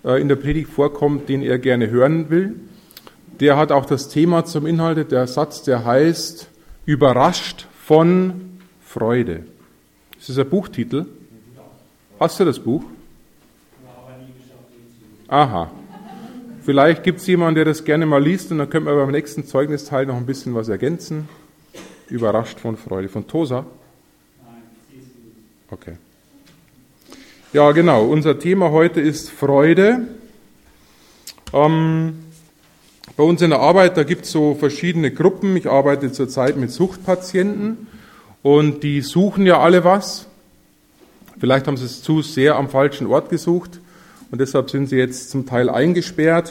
in der Predigt vorkommt, den er gerne hören will. Der hat auch das Thema zum Inhalt, der Satz, der heißt, überrascht von Freude. Das ist ein Buchtitel. Hast du das Buch? Aha. Vielleicht gibt es jemanden, der das gerne mal liest und dann können wir beim nächsten Zeugnisteil noch ein bisschen was ergänzen. Überrascht von Freude. Von Tosa? Nein, okay. Ja, genau. Unser Thema heute ist Freude. Bei uns in der Arbeit, da gibt es so verschiedene Gruppen. Ich arbeite zurzeit mit Suchtpatienten und die suchen ja alle was. Vielleicht haben sie es zu sehr am falschen Ort gesucht und deshalb sind sie jetzt zum Teil eingesperrt.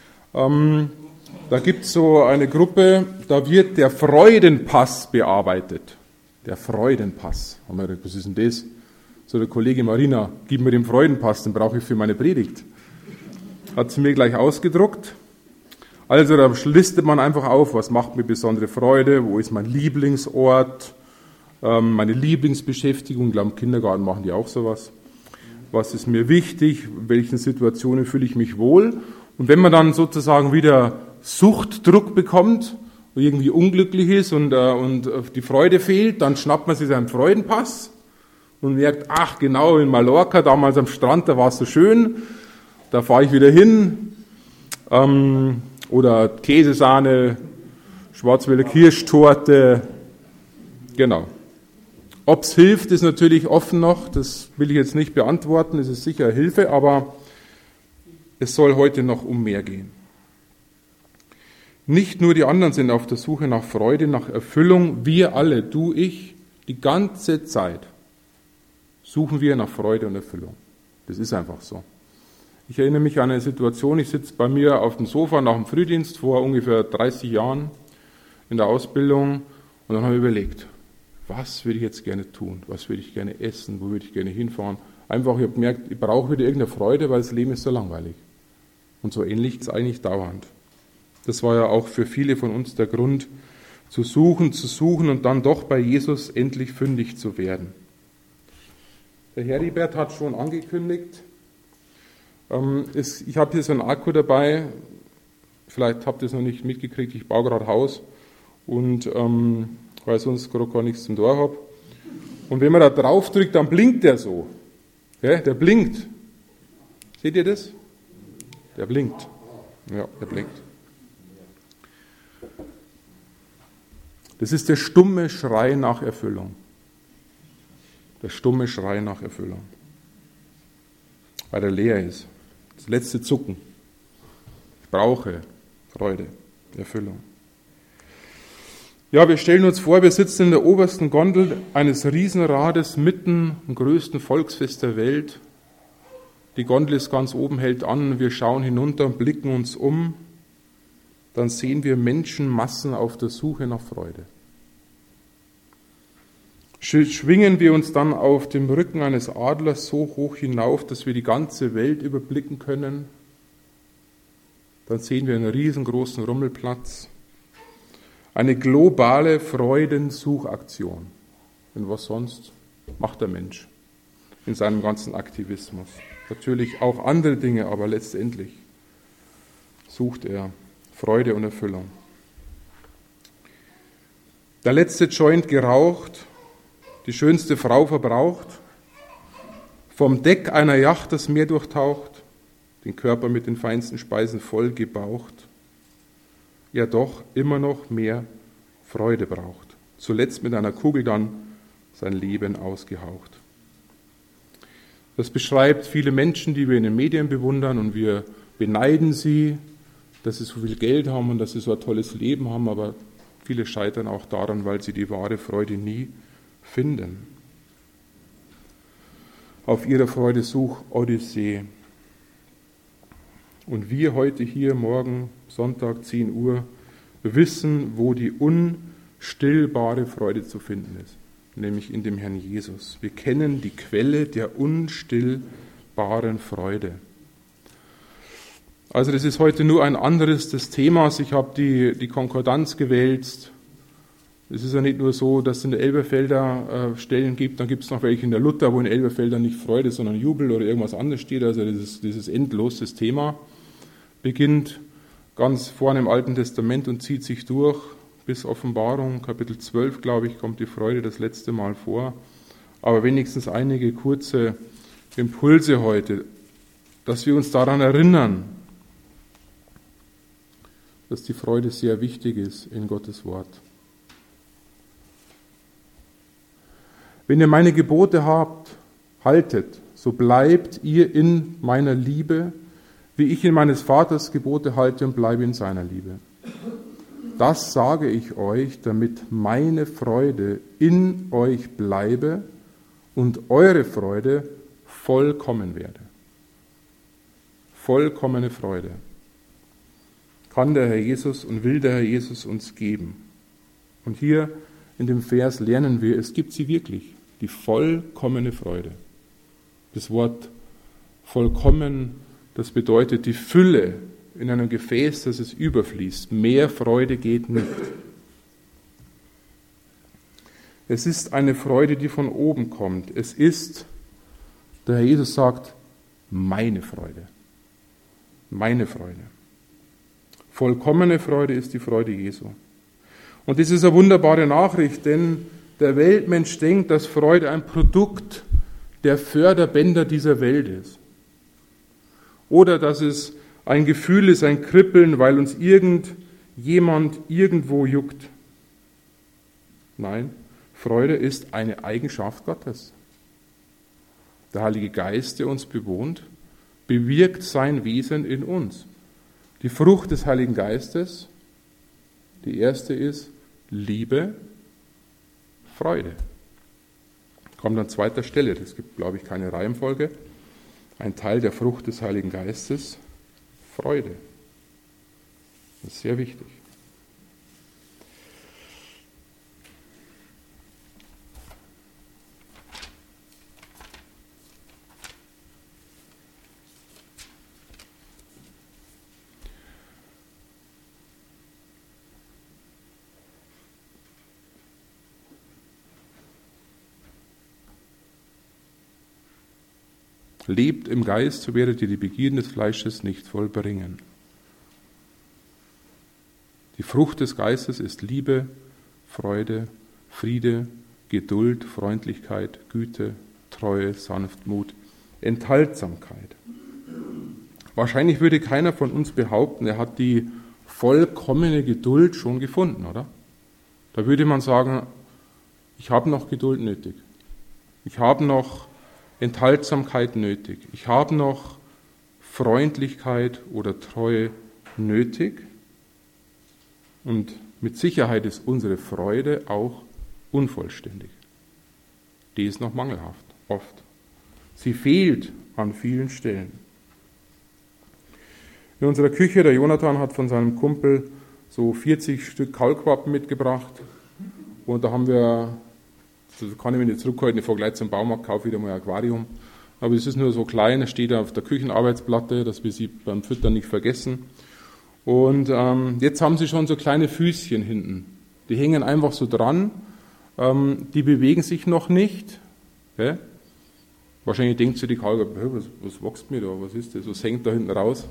Da gibt es so eine Gruppe, da wird der Freudenpass bearbeitet. Der Freudenpass. Haben wir gedacht, was ist denn das? So, der Kollege Marina, gib mir den Freudenpass, den brauche ich für meine Predigt. Hat sie mir gleich ausgedruckt. Also da listet man einfach auf, was macht mir besondere Freude, wo ist mein Lieblingsort, meine Lieblingsbeschäftigung. Ich glaube, im Kindergarten machen die auch sowas. Was ist mir wichtig, in welchen Situationen fühle ich mich wohl. Und wenn man dann sozusagen wieder Suchtdruck bekommt, irgendwie unglücklich ist und die Freude fehlt, dann schnappt man sich seinen Freudenpass und merkt, ach genau, in Mallorca, damals am Strand, da war es so schön, da fahre ich wieder hin. Oder Käsesahne, Schwarzwälder Kirschtorte, genau. Ob es hilft, ist natürlich offen noch, das will ich jetzt nicht beantworten, es ist sicher Hilfe, aber es soll heute noch um mehr gehen. Nicht nur die anderen sind auf der Suche nach Freude, nach Erfüllung, wir alle, du, ich, die ganze Zeit suchen wir nach Freude und Erfüllung. Das ist einfach so. Ich erinnere mich an eine Situation, ich sitze bei mir auf dem Sofa nach dem Frühdienst vor ungefähr 30 Jahren in der Ausbildung und dann habe ich überlegt, was würde ich jetzt gerne tun, was würde ich gerne essen, wo würde ich gerne hinfahren. Einfach, ich habe gemerkt, ich brauche wieder irgendeine Freude, weil das Leben ist so langweilig. Und so ähnlich ist es eigentlich dauernd. Das war ja auch für viele von uns der Grund, zu suchen und dann doch bei Jesus endlich fündig zu werden. Der Heribert hat schon angekündigt, ich habe hier so einen Akku dabei, vielleicht habt ihr es noch nicht mitgekriegt, ich baue gerade Haus und weil ich sonst gerade gar nichts zum Tor habe. Und wenn man da drauf drückt, dann blinkt der so. Ja, der blinkt. Seht ihr das? Der blinkt. Ja, der blinkt. Das ist der stumme Schrei nach Erfüllung. Der stumme Schrei nach Erfüllung. Weil er leer ist. Das letzte Zucken. Ich brauche Freude, Erfüllung. Ja, wir stellen uns vor, wir sitzen in der obersten Gondel eines Riesenrades mitten im größten Volksfest der Welt. Die Gondel ist ganz oben, hält an, wir schauen hinunter und blicken uns um. Dann sehen wir Menschenmassen auf der Suche nach Freude. Schwingen wir uns dann auf dem Rücken eines Adlers so hoch hinauf, dass wir die ganze Welt überblicken können, dann sehen wir einen riesengroßen Rummelplatz. Eine globale Freudensuchaktion. Denn was sonst macht der Mensch in seinem ganzen Aktivismus? Natürlich auch andere Dinge, aber letztendlich sucht er Freude und Erfüllung. Der letzte Joint geraucht, die schönste Frau verbraucht, vom Deck einer Yacht das Meer durchtaucht, den Körper mit den feinsten Speisen voll gebaucht, ja doch immer noch mehr Freude braucht. Zuletzt mit einer Kugel dann sein Leben ausgehaucht. Das beschreibt viele Menschen, die wir in den Medien bewundern und wir beneiden sie, dass sie so viel Geld haben und dass sie so ein tolles Leben haben, aber viele scheitern auch daran, weil sie die wahre Freude nie finden. Auf ihrer Freudesuch-Odyssee. Und wir heute hier morgen, Sonntag, 10 Uhr, wissen, wo die unstillbare Freude zu finden ist, nämlich in dem Herrn Jesus. Wir kennen die Quelle der unstillbaren Freude. Also das ist heute nur ein anderes des Themas. Ich habe die Konkordanz gewälzt Es ist ja nicht nur so, dass es in der Elberfelder Stellen gibt, dann gibt es noch welche in der Luther, wo in Elberfelder nicht Freude, sondern Jubel oder irgendwas anderes steht. Also dieses endloses Thema beginnt ganz vorne im Alten Testament und zieht sich durch bis Offenbarung, Kapitel 12, glaube ich, kommt die Freude das letzte Mal vor. Aber wenigstens einige kurze Impulse heute, dass wir uns daran erinnern, dass die Freude sehr wichtig ist in Gottes Wort. Wenn ihr meine Gebote haltet, so bleibt ihr in meiner Liebe, wie ich in meines Vaters Gebote halte und bleibe in seiner Liebe. Das sage ich euch, damit meine Freude in euch bleibe und eure Freude vollkommen werde. Vollkommene Freude kann der Herr Jesus und will der Herr Jesus uns geben. Und hier in dem Vers lernen wir, es gibt sie wirklich, die vollkommene Freude. Das Wort vollkommen, das bedeutet die Fülle in einem Gefäß, das es überfließt. Mehr Freude geht nicht. Es ist eine Freude, die von oben kommt. Es ist, der Herr Jesus sagt, meine Freude. Meine Freude. Vollkommene Freude ist die Freude Jesu. Und das ist eine wunderbare Nachricht, denn der Weltmensch denkt, dass Freude ein Produkt der Förderbänder dieser Welt ist. Oder dass es ein Gefühl ist, ein Kribbeln, weil uns irgendjemand irgendwo juckt. Nein, Freude ist eine Eigenschaft Gottes. Der Heilige Geist, der uns bewohnt, bewirkt sein Wesen in uns. Die Frucht des Heiligen Geistes, die erste ist Liebe, Freude. Kommt an zweiter Stelle, das gibt, glaube ich, keine Reihenfolge. Ein Teil der Frucht des Heiligen Geistes, Freude. Das ist sehr wichtig. Lebt im Geist, so werdet ihr die Begierden des Fleisches nicht vollbringen. Die Frucht des Geistes ist Liebe, Freude, Friede, Geduld, Freundlichkeit, Güte, Treue, Sanftmut, Enthaltsamkeit. Wahrscheinlich würde keiner von uns behaupten, er hat die vollkommene Geduld schon gefunden, oder? Da würde man sagen, ich habe noch Geduld nötig. Ich habe noch Enthaltsamkeit nötig. Ich habe noch Freundlichkeit oder Treue nötig. Und mit Sicherheit ist unsere Freude auch unvollständig. Die ist noch mangelhaft, oft. Sie fehlt an vielen Stellen. In unserer Küche, der Jonathan hat von seinem Kumpel so 40 Stück Kaulquappen mitgebracht. Und da haben wir, das kann ich mir nicht zurückhalten, ich fahre gleich zum Baumarkt, kaufe wieder mal ein Aquarium. Aber es ist nur so klein, es steht auf der Küchenarbeitsplatte, dass wir sie beim Füttern nicht vergessen. Und jetzt haben sie schon so kleine Füßchen hinten. Die hängen einfach so dran, die bewegen sich noch nicht. Okay? Wahrscheinlich denkt sich die Kaulquappe, was wächst mir da, was ist das, was hängt da hinten raus?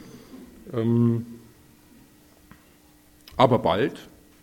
Aber bald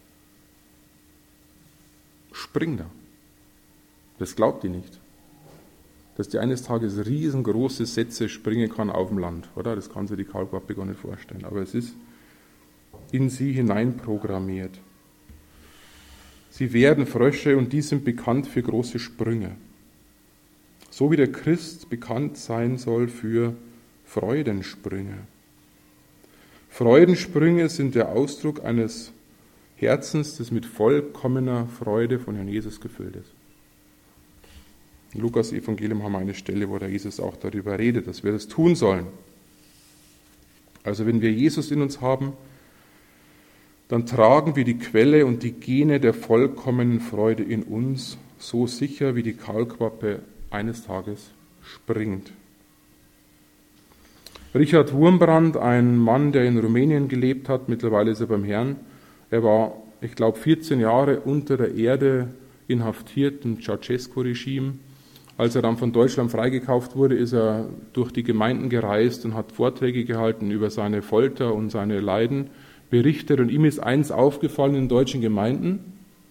springt er. Das glaubt ihr nicht. Dass die eines Tages riesengroße Sätze springen kann auf dem Land, oder? Das kann sich die Kaulquappe gar nicht vorstellen. Aber es ist in sie hineinprogrammiert. Sie werden Frösche und die sind bekannt für große Sprünge. So wie der Christ bekannt sein soll für Freudensprünge. Freudensprünge sind der Ausdruck eines Herzens, das mit vollkommener Freude von Herrn Jesus gefüllt ist. Im Lukas-Evangelium haben wir eine Stelle, wo der Jesus auch darüber redet, dass wir das tun sollen. Also wenn wir Jesus in uns haben, dann tragen wir die Quelle und die Gene der vollkommenen Freude in uns, so sicher wie die Kaulquappe eines Tages springt. Richard Wurmbrand, ein Mann, der in Rumänien gelebt hat, mittlerweile ist er beim Herrn, er war ich glaube, 14 Jahre unter der Erde inhaftiert im Ceausescu-Regime. Als er dann von Deutschland freigekauft wurde, ist er durch die Gemeinden gereist und hat Vorträge gehalten über seine Folter und seine Leiden, berichtet. Und ihm ist eins aufgefallen in deutschen Gemeinden,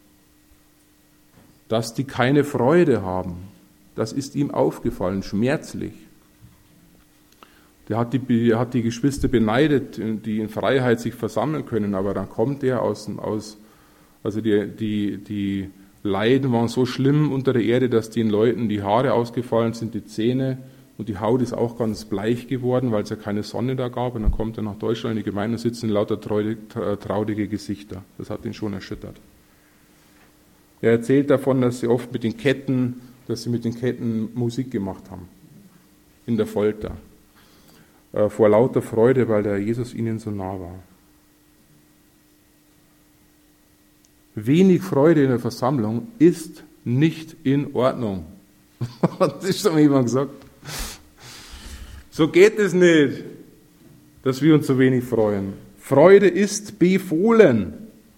dass die keine Freude haben. Das ist ihm aufgefallen, schmerzlich. Der hat die Geschwister beneidet, die in Freiheit sich versammeln können, aber dann kommt er also die Leiden waren so schlimm unter der Erde, dass den Leuten die Haare ausgefallen sind, die Zähne und die Haut ist auch ganz bleich geworden, weil es ja keine Sonne da gab. Und dann kommt er nach Deutschland in die Gemeinde und sitzen lauter traurige Gesichter. Das hat ihn schon erschüttert. Er erzählt davon, dass sie oft mit den Ketten Musik gemacht haben, in der Folter, vor lauter Freude, weil der Jesus ihnen so nah war. Wenig Freude in der Versammlung ist nicht in Ordnung. Hat das schon mal jemand gesagt? So geht es nicht, dass wir uns so wenig freuen. Freude ist befohlen.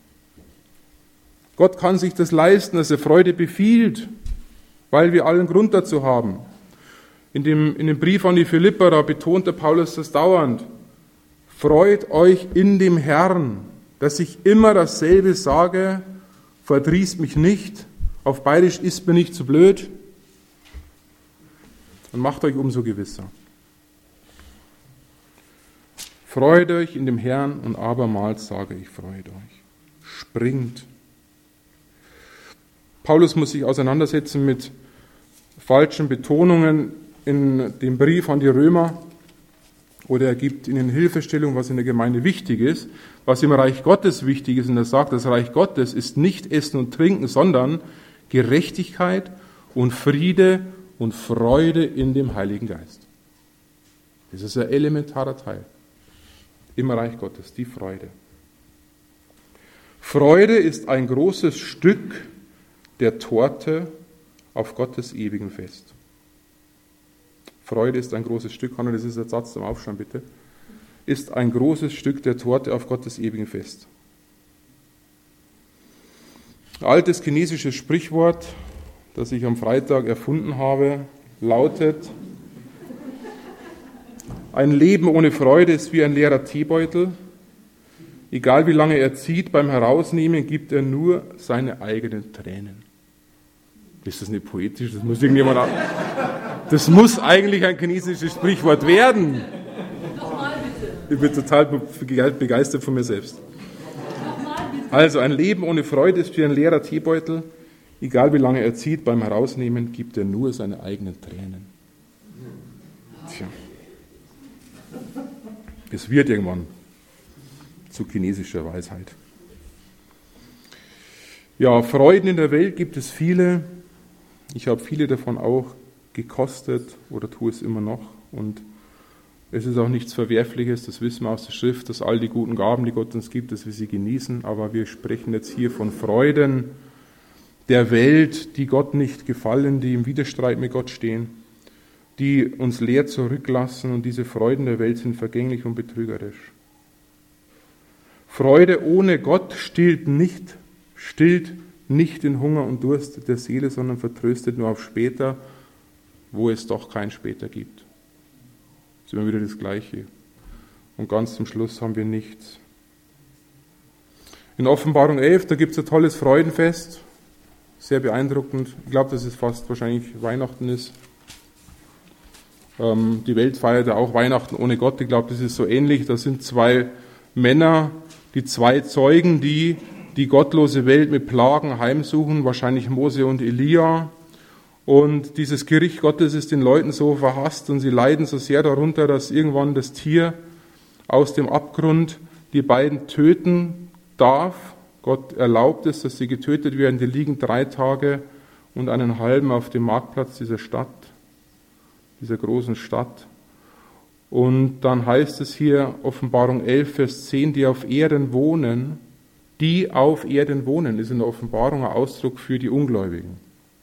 Gott kann sich das leisten, dass er Freude befiehlt, weil wir allen Grund dazu haben. In dem Brief an die Philipper, da betont der Paulus das dauernd. Freut euch in dem Herrn, dass ich immer dasselbe sage, verdrießt mich nicht, auf Bayerisch ist mir nicht zu blöd und macht euch umso gewisser. Freut euch in dem Herrn und abermals sage ich, freut euch. Springt. Paulus muss sich auseinandersetzen mit falschen Betonungen in dem Brief an die Römer, oder er gibt ihnen Hilfestellung, was in der Gemeinde wichtig ist, was im Reich Gottes wichtig ist. Und er sagt, das Reich Gottes ist nicht Essen und Trinken, sondern Gerechtigkeit und Friede und Freude in dem Heiligen Geist. Das ist ein elementarer Teil im Reich Gottes, die Freude. Freude ist ein großes Stück der Torte auf Gottes ewigen Fest. Freude ist ein großes Stück, Hanna, das ist der Satz zum Aufschreiben bitte, ist ein großes Stück der Torte auf Gottes ewigen Fest. Ein altes chinesisches Sprichwort, das ich am Freitag erfunden habe, lautet: Ein Leben ohne Freude ist wie ein leerer Teebeutel. Egal wie lange er zieht, beim Herausnehmen gibt er nur seine eigenen Tränen. Ist das nicht poetisch? Das muss eigentlich ein chinesisches Sprichwort werden. Nochmal bitte. Ich bin total begeistert von mir selbst. Also, ein Leben ohne Freude ist wie ein leerer Teebeutel. Egal wie lange er zieht, beim Herausnehmen gibt er nur seine eigenen Tränen. Tja. Es wird irgendwann zu chinesischer Weisheit. Ja, Freuden in der Welt gibt es viele. Ich habe viele davon auch gekostet oder tue es immer noch. Und es ist auch nichts Verwerfliches, das wissen wir aus der Schrift, dass all die guten Gaben, die Gott uns gibt, dass wir sie genießen. Aber wir sprechen jetzt hier von Freuden der Welt, die Gott nicht gefallen, die im Widerstreit mit Gott stehen, die uns leer zurücklassen. Und diese Freuden der Welt sind vergänglich und betrügerisch. Freude ohne Gott stillt nicht den Hunger und Durst der Seele, sondern vertröstet nur auf später, wo es doch kein später gibt. Das ist immer wieder das Gleiche. Und ganz zum Schluss haben wir nichts. In Offenbarung 11, da gibt es ein tolles Freudenfest, sehr beeindruckend. Ich glaube, dass es fast wahrscheinlich Weihnachten ist. Die Welt feiert ja auch Weihnachten ohne Gott. Ich glaube, das ist so ähnlich. Da sind zwei Männer, die zwei Zeugen, die gottlose Welt mit Plagen heimsuchen, wahrscheinlich Mose und Elia. Und dieses Gericht Gottes ist den Leuten so verhasst und sie leiden so sehr darunter, dass irgendwann das Tier aus dem Abgrund die beiden töten darf. Gott erlaubt es, dass sie getötet werden. Die liegen 3 Tage und einen halben auf dem Marktplatz dieser Stadt, dieser großen Stadt. Und dann heißt es hier, Offenbarung 11, Vers 10, die auf Erden wohnen, ist in der Offenbarung ein Ausdruck für die Ungläubigen,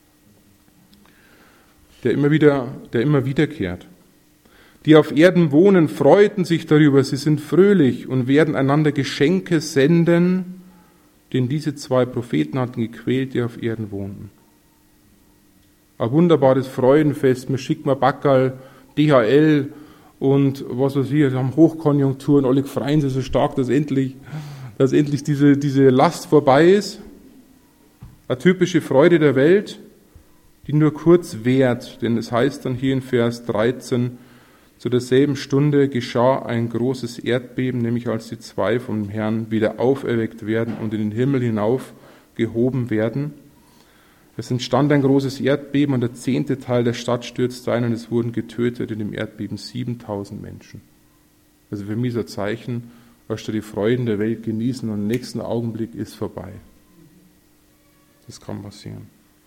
der immer wiederkehrt. Die auf Erden wohnen, freuten sich darüber, sie sind fröhlich und werden einander Geschenke senden, den diese zwei Propheten hatten gequält, die auf Erden wohnten. Ein wunderbares Freudenfest, man schickt mal Backerl, DHL und was weiß ich, haben Hochkonjunkturen, alle freuen sich so stark, dass endlich diese Last vorbei ist. Eine typische Freude der Welt, die nur kurz währt, denn es heißt dann hier in Vers 13, zu derselben Stunde geschah ein großes Erdbeben, nämlich als die zwei vom Herrn wieder auferweckt werden und in den Himmel hinauf gehoben werden. Es entstand ein großes Erdbeben und der 10. Teil der Stadt stürzte ein und es wurden getötet in dem Erdbeben 7000 Menschen. Also für mich so ein Zeichen, was da die Freuden der Welt genießen und im nächsten Augenblick ist vorbei. Das kann passieren.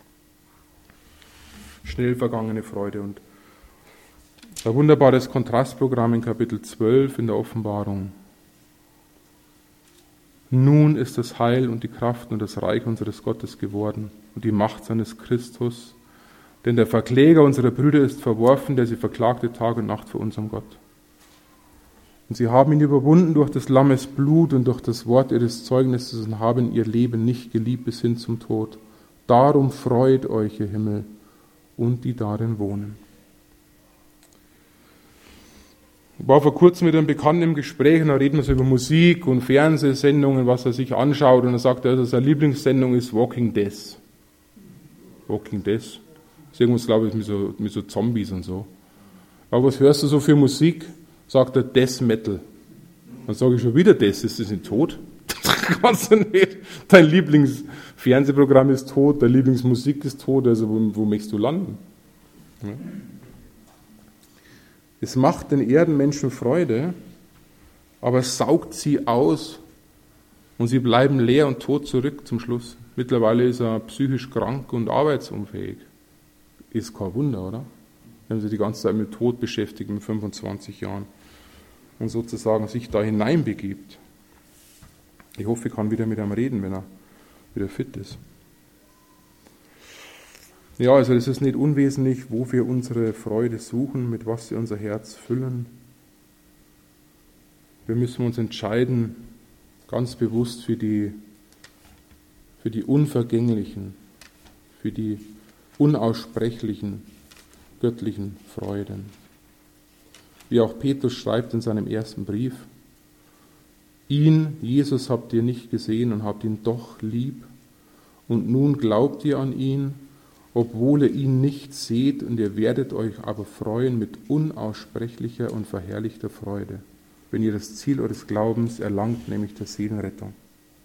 Schnell vergangene Freude und ein wunderbares Kontrastprogramm in Kapitel 12 in der Offenbarung. Nun ist das Heil und die Kraft und das Reich unseres Gottes geworden und die Macht seines Christus, denn der Verkläger unserer Brüder ist verworfen, der sie verklagte Tag und Nacht vor unserem Gott. Und sie haben ihn überwunden durch des Lammes Blut und durch das Wort ihres Zeugnisses und haben ihr Leben nicht geliebt bis hin zum Tod. Darum freut euch, ihr Himmel, und die darin wohnen. Ich war vor kurzem mit einem Bekannten im Gespräch und da reden wir so über Musik und Fernsehsendungen, was er sich anschaut und er sagt, also seine Lieblingssendung ist Walking Dead. Walking Dead. Das ist irgendwas, glaube ich, mit so Zombies und so. Aber was hörst du so für Musik? Sagt er, Death Metal. Dann sage ich schon wieder Death, ist das nicht tot? Das kannst du nicht. Dein Lieblingsfernsehprogramm ist tot, deine Lieblingsmusik ist tot, also wo möchtest du landen? Ja. Es macht den Erdenmenschen Freude, aber es saugt sie aus und sie bleiben leer und tot zurück zum Schluss. Mittlerweile ist er psychisch krank und arbeitsunfähig. Ist kein Wunder, oder? Wenn sie die ganze Zeit mit Tod beschäftigt, mit 25 Jahren und sozusagen sich da hineinbegibt. Ich hoffe, ich kann wieder mit ihm reden, wenn er wieder fit ist. Ja, also das ist nicht unwesentlich, wo wir unsere Freude suchen, mit was wir unser Herz füllen. Wir müssen uns entscheiden, ganz bewusst für die unvergänglichen, für die unaussprechlichen, göttlichen Freuden. Wie auch Petrus schreibt in seinem ersten Brief, ihn, Jesus, habt ihr nicht gesehen und habt ihn doch lieb und nun glaubt ihr an ihn, obwohl ihr ihn nicht seht, und ihr werdet euch aber freuen mit unaussprechlicher und verherrlichter Freude, wenn ihr das Ziel eures Glaubens erlangt, nämlich der Seelenrettung.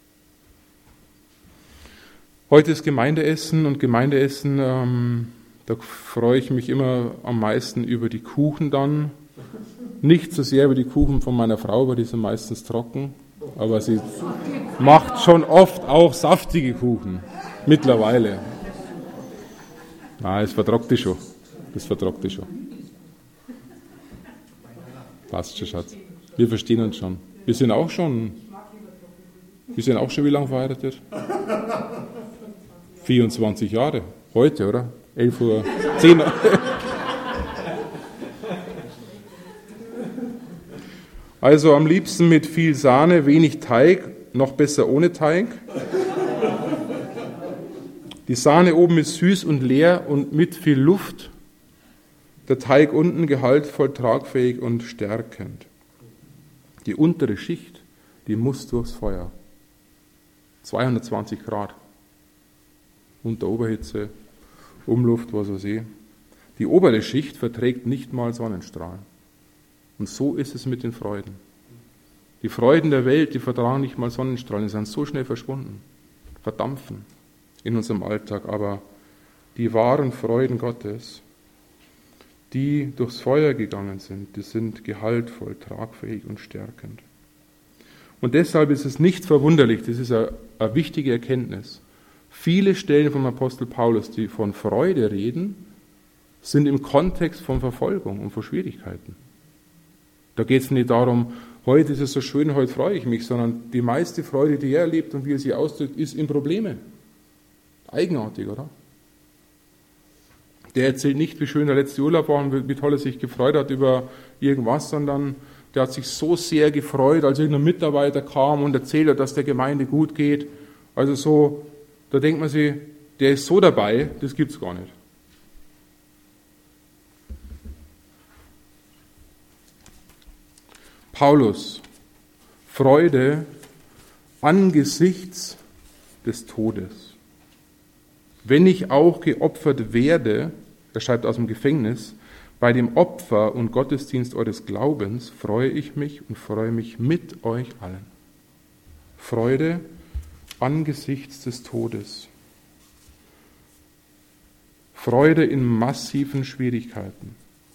Heute ist Gemeindeessen und Gemeindeessen, da freue ich mich immer am meisten über die Kuchen dann. Nicht so sehr über die Kuchen von meiner Frau, weil die sind meistens trocken, aber sie macht schon oft auch saftige Kuchen, mittlerweile. Das vertragt die schon. Passt schon, Schatz. Wir verstehen uns schon. Wir sind auch schon wie lange verheiratet? 24 Jahre. Heute, oder? 11:10 Uhr. Also am liebsten mit viel Sahne, wenig Teig, noch besser ohne Teig. Die Sahne oben ist süß und leer und mit viel Luft. Der Teig unten gehaltvoll, tragfähig und stärkend. Die untere Schicht, die muss durchs Feuer. 220 Grad. Unter Oberhitze, Umluft, was weiß ich. Die obere Schicht verträgt nicht mal Sonnenstrahlen. Und so ist es mit den Freuden. Die Freuden der Welt, die vertragen nicht mal Sonnenstrahlen, die sind so schnell verschwunden, verdampfen in unserem Alltag. Aber die wahren Freuden Gottes, die durchs Feuer gegangen sind, die sind gehaltvoll, tragfähig und stärkend. Und deshalb ist es nicht verwunderlich, das ist eine wichtige Erkenntnis. Viele Stellen vom Apostel Paulus, die von Freude reden, sind im Kontext von Verfolgung und von Schwierigkeiten. Da geht es nicht darum, heute ist es so schön, heute freue ich mich, sondern die meiste Freude, die er erlebt und wie er sie ausdrückt, ist in Probleme. Eigenartig, oder? Der erzählt nicht, wie schön der letzte Urlaub war und wie toll er sich gefreut hat über irgendwas, sondern der hat sich so sehr gefreut, als irgendein Mitarbeiter kam und erzählt hat, dass der Gemeinde gut geht. Also so, da denkt man sich, der ist so dabei, das gibt's gar nicht. Paulus, Freude angesichts des Todes. Wenn ich auch geopfert werde, er schreibt aus dem Gefängnis, bei dem Opfer und Gottesdienst eures Glaubens freue ich mich und freue mich mit euch allen. Freude angesichts des Todes. Freude in massiven Schwierigkeiten.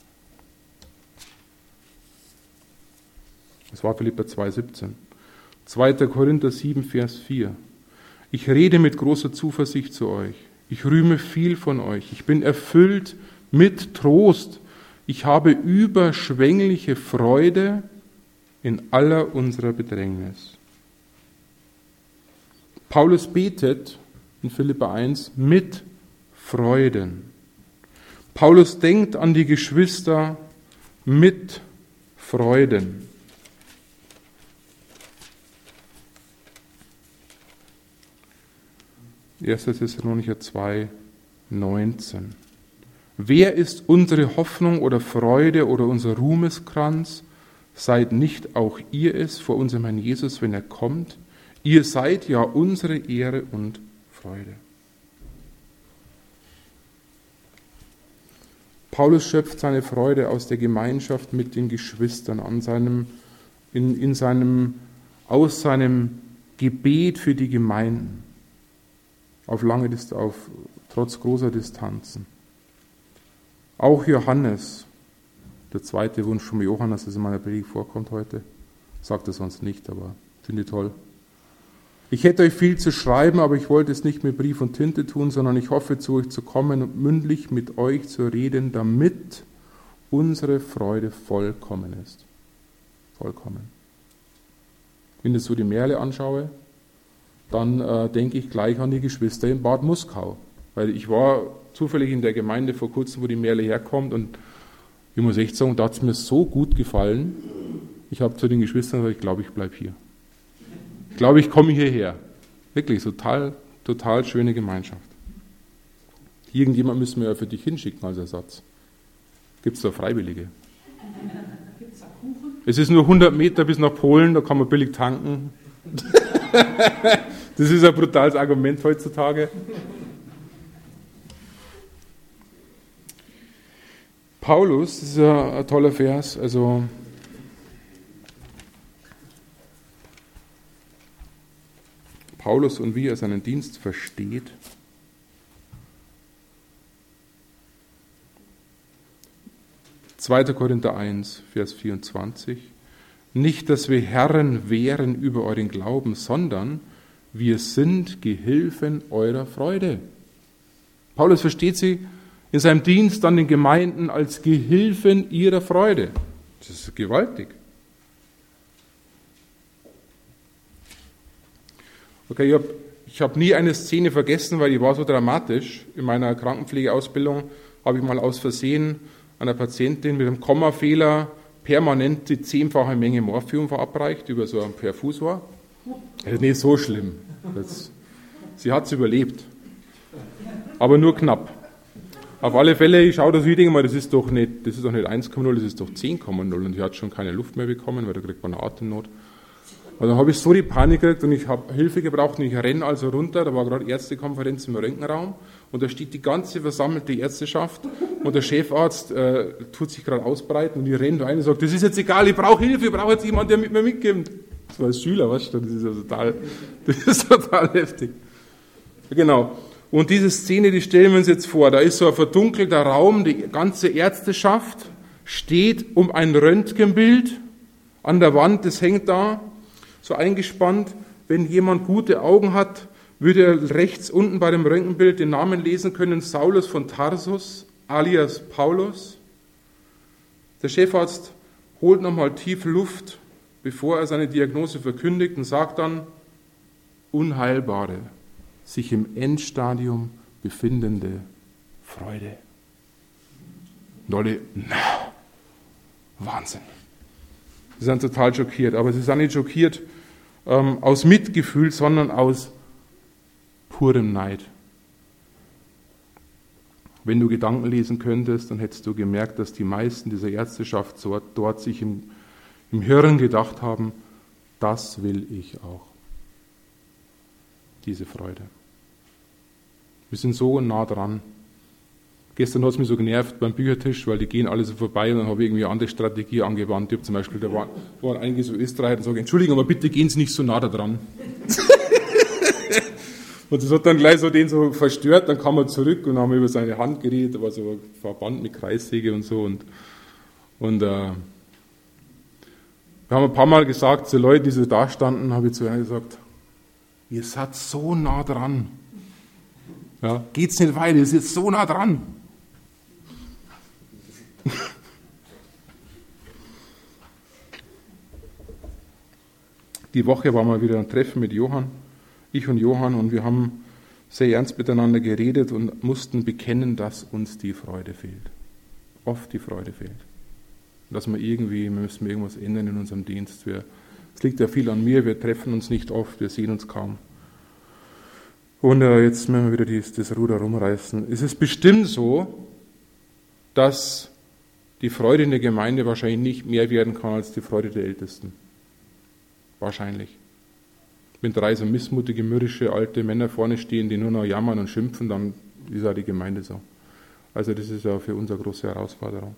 Das war Philipper 2,17. 2. Korinther 7, Vers 4. Ich rede mit großer Zuversicht zu euch. Ich rühme viel von euch. Ich bin erfüllt mit Trost. Ich habe überschwängliche Freude in aller unserer Bedrängnis. Paulus betet in Philipper 1 mit Freuden. Paulus denkt an die Geschwister mit Freuden. 1. Thessalonicher 2, 19. Wer ist unsere Hoffnung oder Freude oder unser Ruhmeskranz? Seid nicht auch ihr es vor unserem Herrn Jesus, wenn er kommt? Ihr seid ja unsere Ehre und Freude. Paulus schöpft seine Freude aus der Gemeinschaft mit den Geschwistern, aus seinem Gebet für die Gemeinden, trotz großer Distanzen. Auch Johannes, der zweite Wunsch von Johannes, das in meiner Predigt vorkommt heute, sagt er sonst nicht, aber finde ich toll. Ich hätte euch viel zu schreiben, aber ich wollte es nicht mit Brief und Tinte tun, sondern ich hoffe, zu euch zu kommen und mündlich mit euch zu reden, damit unsere Freude vollkommen ist. Vollkommen. Wenn ich so die Merle anschaue, dann denke ich gleich an die Geschwister in Bad Muskau. Weil ich war zufällig in der Gemeinde vor kurzem, wo die Merle herkommt, und ich muss echt sagen, da hat es mir so gut gefallen. Ich habe zu den Geschwistern gesagt, ich glaube, ich bleibe hier. Ich glaube, ich komme hierher. Wirklich, total schöne Gemeinschaft. Irgendjemand müssen wir ja für dich hinschicken als Ersatz. Gibt es da Freiwillige? Gibt's da Kuchen? Es ist nur 100 Meter bis nach Polen, da kann man billig tanken. Das ist ein brutales Argument heutzutage. Paulus, das ist ein toller Vers, also Paulus und wie er seinen Dienst versteht. Zweiter Korinther 1, Vers 24. Nicht, dass wir Herren wären über euren Glauben, sondern wir sind Gehilfen eurer Freude. Paulus versteht sie in seinem Dienst an den Gemeinden als Gehilfen ihrer Freude. Das ist gewaltig. Okay, ich habe nie eine Szene vergessen, weil die war so dramatisch. In meiner Krankenpflegeausbildung habe ich mal aus Versehen einer Patientin mit einem Kommafehler permanent die 10-fache Menge Morphium verabreicht über so ein Perfusor. Das ist nicht so schlimm. Sie hat es überlebt. Aber nur knapp. Auf alle Fälle, ich schaue das wieder mal, das ist doch nicht 1,0, das ist doch 10,0, und sie hat schon keine Luft mehr bekommen, weil da kriegt man eine Atemnot. Und dann habe ich so die Panik gekriegt und ich habe Hilfe gebraucht und ich renne also runter, da war gerade Ärztekonferenz im Röntgenraum und da steht die ganze versammelte Ärzteschaft und der Chefarzt tut sich gerade ausbreiten und ich renne rein und sage, das ist jetzt egal, ich brauche Hilfe, ich brauche jetzt jemanden, der mit mir mitkommt. Das war als Schüler, weißt du, das ist total heftig. Genau. Und diese Szene, die stellen wir uns jetzt vor, da ist so ein verdunkelter Raum, die ganze Ärzteschaft steht um ein Röntgenbild an der Wand, das hängt da, so eingespannt. Wenn jemand gute Augen hat, würde er rechts unten bei dem Röntgenbild den Namen lesen können, Saulus von Tarsus, alias Paulus. Der Chefarzt holt nochmal tief Luft, bevor er seine Diagnose verkündigt und sagt dann, unheilbare, sich im Endstadium befindende Freude. Und alle, Wahnsinn. Sie sind total schockiert, aber sie sind nicht schockiert aus Mitgefühl, sondern aus purem Neid. Wenn du Gedanken lesen könntest, dann hättest du gemerkt, dass die meisten dieser Ärzteschaft dort sich im Hirn gedacht haben, das will ich auch. Diese Freude. Wir sind so nah dran. Gestern hat es mich so genervt beim Büchertisch, weil die gehen alle so vorbei und dann habe ich irgendwie eine andere Strategie angewandt. Ich habe zum Beispiel, da waren einige so Österreicher und sagen, Entschuldigung, aber bitte gehen Sie nicht so nah da dran. Und das hat dann gleich so den so verstört, dann kam er zurück und haben über seine Hand geredet, da war so ein Verband mit Kreissäge und so. Und wir haben ein paar Mal gesagt, zu Leuten, die so da standen, habe ich zu ihnen gesagt, ihr seid so nah dran. Ja, geht's nicht weiter, ihr seid so nah dran. Die Woche war mal wieder ein Treffen mit Johann, ich und Johann, und wir haben sehr ernst miteinander geredet und mussten bekennen, dass uns die Freude fehlt. Oft die Freude fehlt. Dass wir müssen irgendwas ändern in unserem Dienst. Es liegt ja viel an mir, wir treffen uns nicht oft, wir sehen uns kaum. Und jetzt müssen wir wieder das Ruder rumreißen. Es ist bestimmt so, dass die Freude in der Gemeinde wahrscheinlich nicht mehr werden kann als die Freude der Ältesten. Wahrscheinlich. Wenn 3 so missmutige, mürrische, alte Männer vorne stehen, die nur noch jammern und schimpfen, dann ist auch die Gemeinde so. Also das ist ja für uns eine große Herausforderung.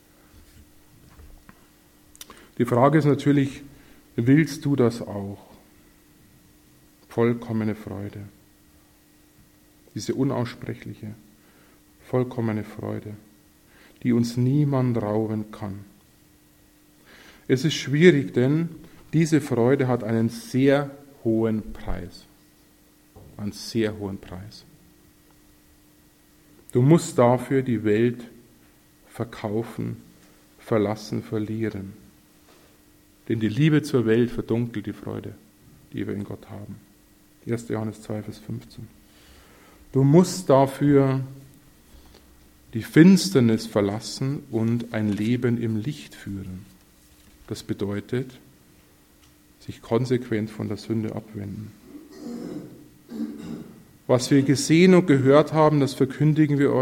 Die Frage ist natürlich, willst du das auch? Vollkommene Freude. Diese unaussprechliche, vollkommene Freude, die uns niemand rauben kann. Es ist schwierig, denn diese Freude hat einen sehr hohen Preis. Einen sehr hohen Preis. Du musst dafür die Welt verkaufen, verlassen, verlieren. Denn die Liebe zur Welt verdunkelt die Freude, die wir in Gott haben. 1. Johannes 2, Vers 15. Du musst dafür die Finsternis verlassen und ein Leben im Licht führen. Das bedeutet, sich konsequent von der Sünde abwenden. Was wir gesehen und gehört haben, das verkündigen wir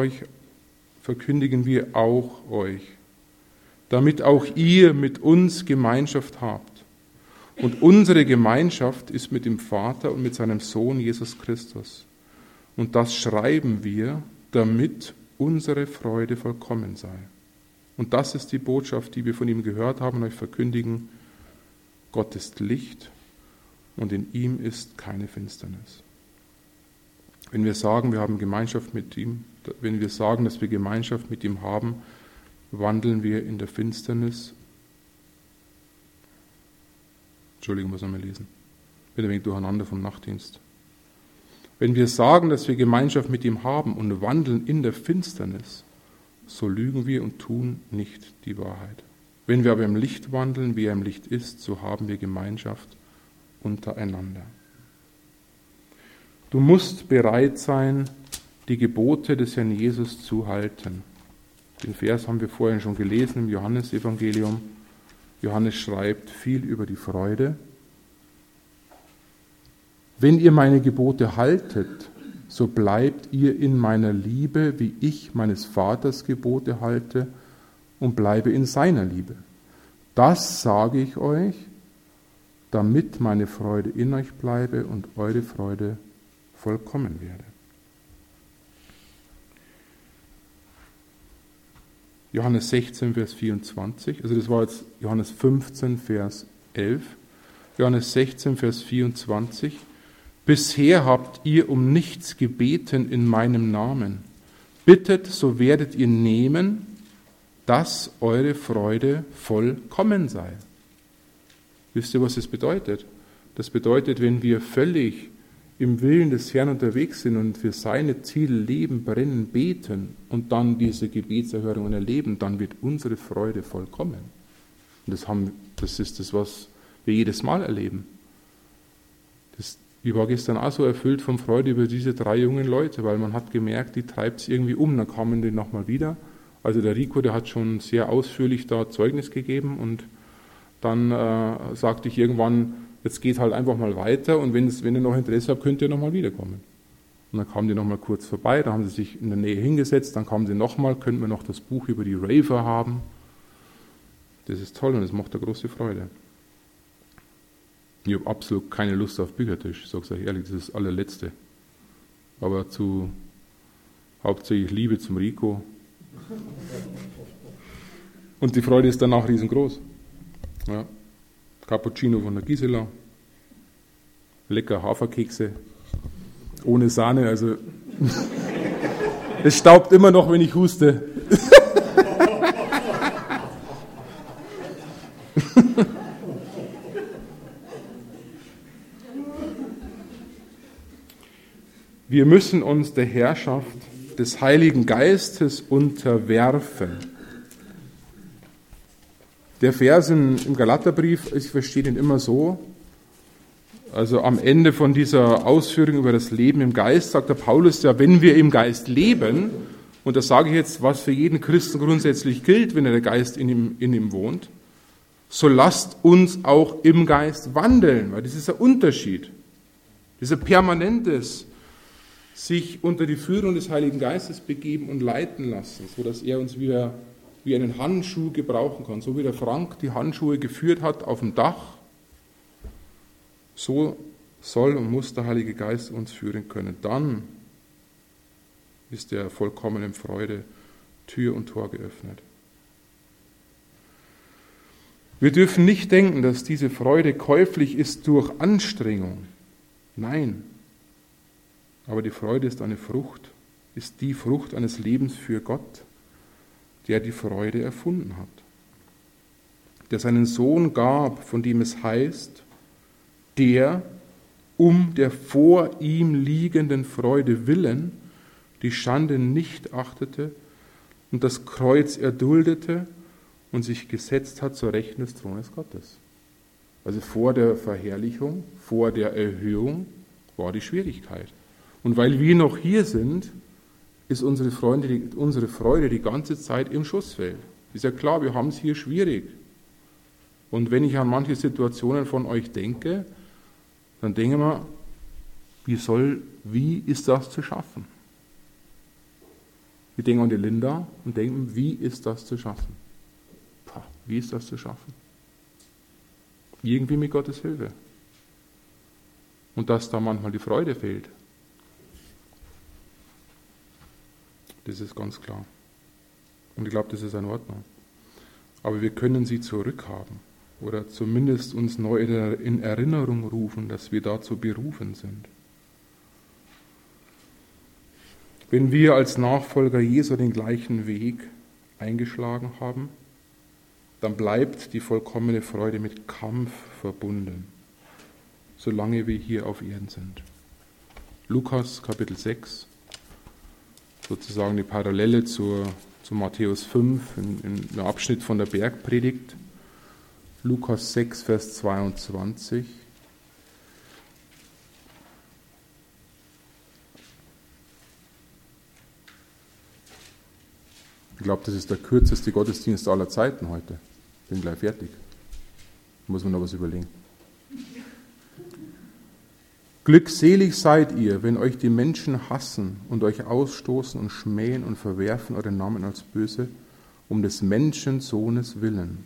auch euch, damit auch ihr mit uns Gemeinschaft habt. Und unsere Gemeinschaft ist mit dem Vater und mit seinem Sohn Jesus Christus. Und das schreiben wir, damit unsere Freude vollkommen sei. Und das ist die Botschaft, die wir von ihm gehört haben und euch verkündigen. Gott ist Licht und in ihm ist keine Finsternis. Wenn wir sagen, wir haben Gemeinschaft mit ihm, wenn wir sagen, dass wir Gemeinschaft mit ihm haben, wandeln wir in der Finsternis. Entschuldigung, muss ich mal lesen. Bin ein wenig durcheinander vom Nachtdienst. Wenn wir sagen, dass wir Gemeinschaft mit ihm haben und wandeln in der Finsternis, so lügen wir und tun nicht die Wahrheit. Wenn wir aber im Licht wandeln, wie er im Licht ist, so haben wir Gemeinschaft untereinander. Du musst bereit sein, die Gebote des Herrn Jesus zu halten. Den Vers haben wir vorhin schon gelesen im Johannesevangelium. Johannes schreibt viel über die Freude. Wenn ihr meine Gebote haltet, so bleibt ihr in meiner Liebe, wie ich meines Vaters Gebote halte und bleibe in seiner Liebe. Das sage ich euch, damit meine Freude in euch bleibe und eure Freude vollkommen werde. Johannes 16, Vers 24, also das war jetzt Johannes 15, Vers 11. Johannes 16, Vers 24. Bisher habt ihr um nichts gebeten in meinem Namen. Bittet, so werdet ihr nehmen, dass eure Freude vollkommen sei. Wisst ihr, was das bedeutet? Das bedeutet, wenn wir völlig im Willen des Herrn unterwegs sind und für seine Ziele leben, brennen, beten und dann diese Gebetserhörungen erleben, dann wird unsere Freude vollkommen. Und das ist das, was wir jedes Mal erleben. Ich war gestern auch so erfüllt von Freude über diese 3 jungen Leute, weil man hat gemerkt, die treibt es irgendwie um. Dann kamen die nochmal wieder. Also der Rico, der hat schon sehr ausführlich da Zeugnis gegeben und dann sagte ich irgendwann, jetzt geht halt einfach mal weiter und wenn ihr noch Interesse habt, könnt ihr nochmal wiederkommen. Und dann kamen die nochmal kurz vorbei, da haben sie sich in der Nähe hingesetzt, dann kamen sie nochmal, könnten wir noch das Buch über die Raver haben. Das ist toll und das macht eine große Freude. Ich habe absolut keine Lust auf Büchertisch, ich sage es euch ehrlich, das ist das allerletzte. Aber hauptsächlich Liebe zum Rico. Und die Freude ist danach riesengroß. Ja. Cappuccino von der Gisela, lecker Haferkekse, ohne Sahne, also es staubt immer noch, wenn ich huste. Wir müssen uns der Herrschaft des Heiligen Geistes unterwerfen. Der Vers im Galaterbrief, ich verstehe den immer so, also am Ende von dieser Ausführung über das Leben im Geist, sagt der Paulus ja, wenn wir im Geist leben, und das sage ich jetzt, was für jeden Christen grundsätzlich gilt, wenn der Geist in ihm wohnt, so lasst uns auch im Geist wandeln, weil das ist ein Unterschied. Das ist ein permanentes sich unter die Führung des Heiligen Geistes begeben und leiten lassen, sodass er uns wieder wie einen Handschuh gebrauchen kann. So wie der Frank die Handschuhe geführt hat auf dem Dach, so soll und muss der Heilige Geist uns führen können. Dann ist der vollkommenen Freude Tür und Tor geöffnet. Wir dürfen nicht denken, dass diese Freude käuflich ist durch Anstrengung. Nein. Aber die Freude ist eine Frucht, ist die Frucht eines Lebens für Gott, der die Freude erfunden hat, der seinen Sohn gab, von dem es heißt, der um der vor ihm liegenden Freude willen die Schande nicht achtete und das Kreuz erduldete und sich gesetzt hat zur Rechten des Thrones Gottes. Also vor der Verherrlichung, vor der Erhöhung war die Schwierigkeit. Und weil wir noch hier sind, ist unsere Freude die ganze Zeit im Schussfeld. Ist ja klar, wir haben es hier schwierig. Und wenn ich an manche Situationen von euch denke, dann denke ich mir, wie ist das zu schaffen? Wir denken an die Linda und denken, wie ist das zu schaffen? Wie ist das zu schaffen? Irgendwie mit Gottes Hilfe. Und dass da manchmal die Freude fehlt. Das ist ganz klar. Und ich glaube, das ist in Ordnung. Aber wir können sie zurückhaben oder zumindest uns neu in Erinnerung rufen, dass wir dazu berufen sind. Wenn wir als Nachfolger Jesu den gleichen Weg eingeschlagen haben, dann bleibt die vollkommene Freude mit Kampf verbunden, solange wir hier auf Erden sind. Lukas Kapitel 6, sozusagen die Parallele zu Matthäus 5, in einem Abschnitt von der Bergpredigt. Lukas 6, Vers 22. Ich glaube, das ist der kürzeste Gottesdienst aller Zeiten heute. Bin gleich fertig. Muss man noch was überlegen. Glückselig seid ihr, wenn euch die Menschen hassen und euch ausstoßen und schmähen und verwerfen euren Namen als böse, um des Menschensohnes willen.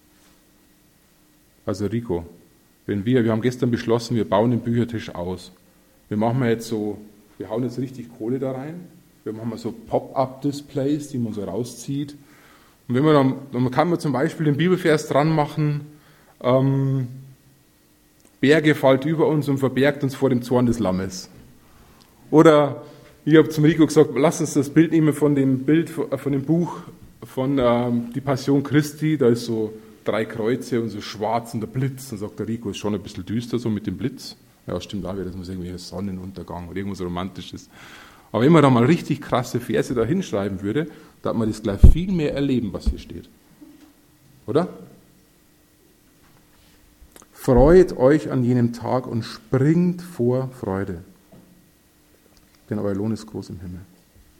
Also Rico, wir haben gestern beschlossen, wir bauen den Büchertisch aus. Wir hauen jetzt richtig Kohle da rein. Wir machen so Pop-up-Displays, die man so rauszieht. Und dann kann man zum Beispiel den Bibelvers dran machen, Berge fallt über uns und verbergt uns vor dem Zorn des Lammes. Oder ich habe zum Rico gesagt, lass uns das Bild nehmen von dem Buch von die Passion Christi, da ist so 3 Kreuze und so schwarz und der Blitz. Dann sagt der Rico, ist schon ein bisschen düster so mit dem Blitz. Ja, stimmt auch wieder, das muss irgendwie ein Sonnenuntergang oder irgendwas Romantisches. Aber wenn man da mal richtig krasse Verse da hinschreiben würde, da hat man das gleich viel mehr erleben, was hier steht. Oder? Freut euch an jenem Tag und springt vor Freude, denn euer Lohn ist groß im Himmel.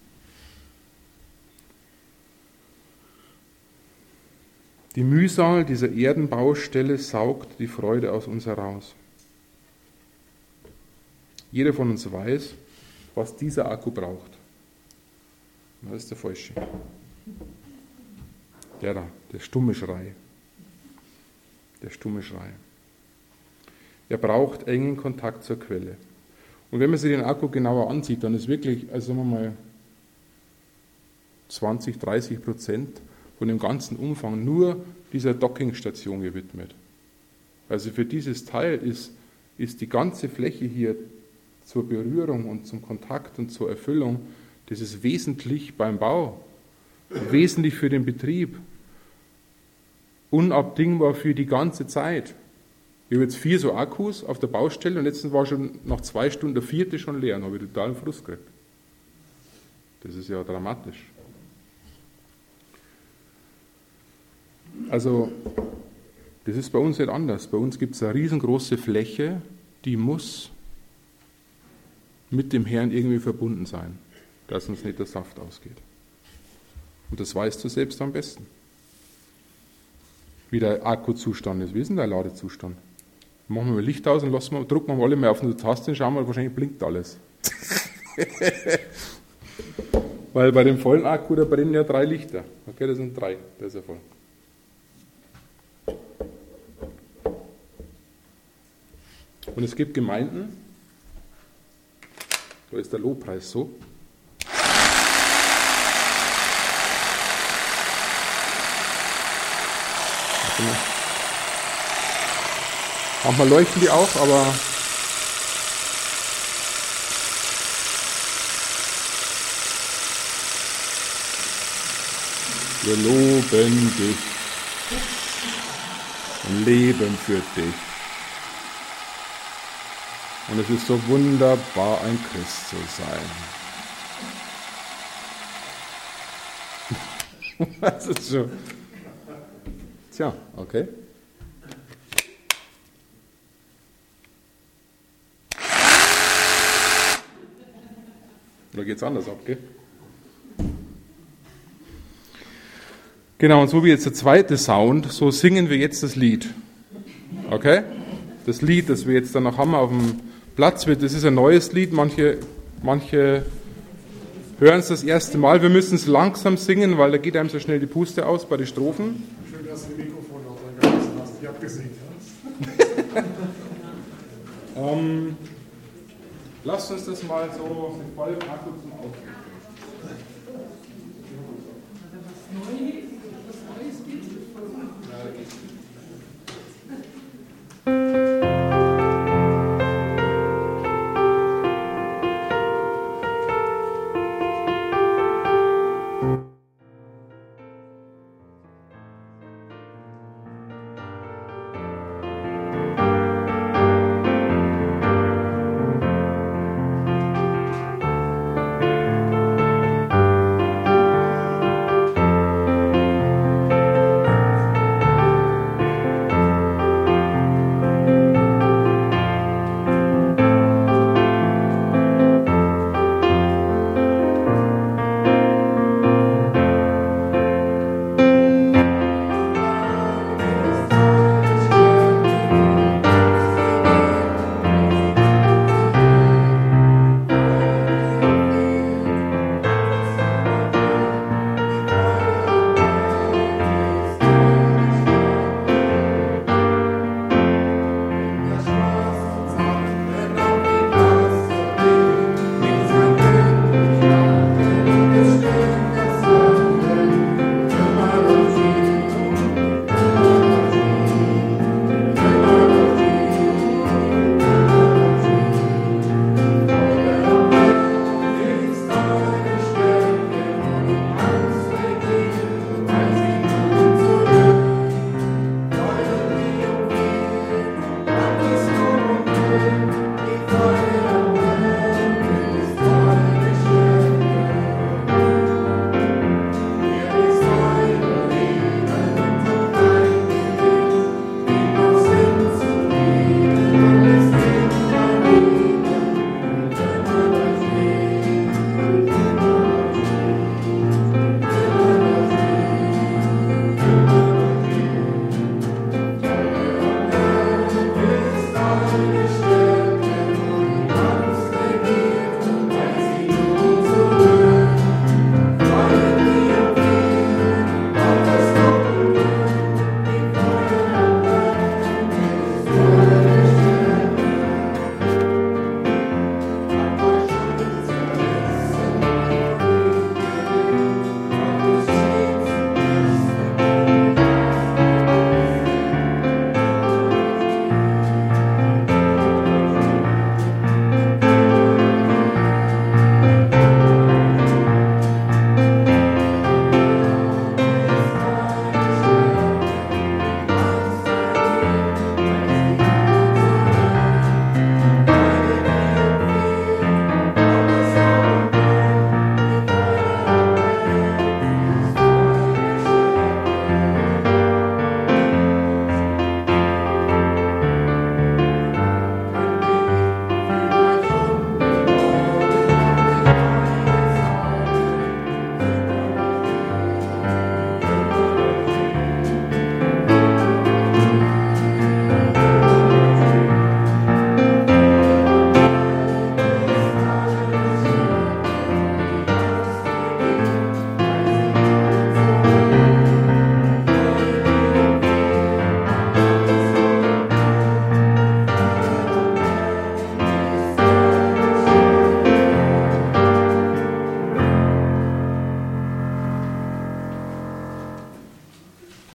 Die Mühsal dieser Erdenbaustelle saugt die Freude aus uns heraus. Jeder von uns weiß, was dieser Akku braucht. Das ist der falsche. Der da, der stumme Schrei. Der stumme Schrei. Er braucht engen Kontakt zur Quelle. Und wenn man sich den Akku genauer ansieht, dann ist wirklich, also sagen wir mal, 20-30% von dem ganzen Umfang nur dieser Dockingstation gewidmet. Also für dieses Teil ist die ganze Fläche hier zur Berührung und zum Kontakt und zur Erfüllung, das ist wesentlich beim Bau, wesentlich für den Betrieb, unabdingbar für die ganze Zeit. Ich habe jetzt 4 so Akkus auf der Baustelle und letztens war schon nach 2 Stunden der 4. schon leer und habe ich totalen Frust gekriegt. Das ist ja dramatisch. Also, das ist bei uns nicht anders. Bei uns gibt es eine riesengroße Fläche, die muss mit dem Herrn irgendwie verbunden sein, dass uns nicht der Saft ausgeht. Und das weißt du selbst am besten. Wie der Akkuzustand ist. Wie ist denn der Ladezustand? Machen wir mal Licht aus und drücken wir mal alle mal auf eine Taste und schauen mal, wahrscheinlich blinkt alles. Weil bei dem vollen Akku, da brennen ja 3 Lichter. Okay, das sind 3, der ist ja voll. Und es gibt Gemeinden, da ist der Lobpreis so. Manchmal leuchten die auch, aber wir loben dich und leben für dich. Und es ist so wunderbar, ein Christ zu sein. Das ist so. Tja, okay. Oder geht's anders ab, gell? Genau, und so wie jetzt der zweite Sound, so singen wir jetzt das Lied. Okay? Das Lied, das wir jetzt dann noch haben auf dem Platz, das ist ein neues Lied. Manche hören es das erste Mal. Wir müssen es langsam singen, weil da geht einem so schnell die Puste aus bei den Strophen. Schön, dass du die Mikrofon auch reingeschmissen hast, die abgesinkt hast. Lasst uns das mal so auf den vollen Akku zum Ausdruck bringen.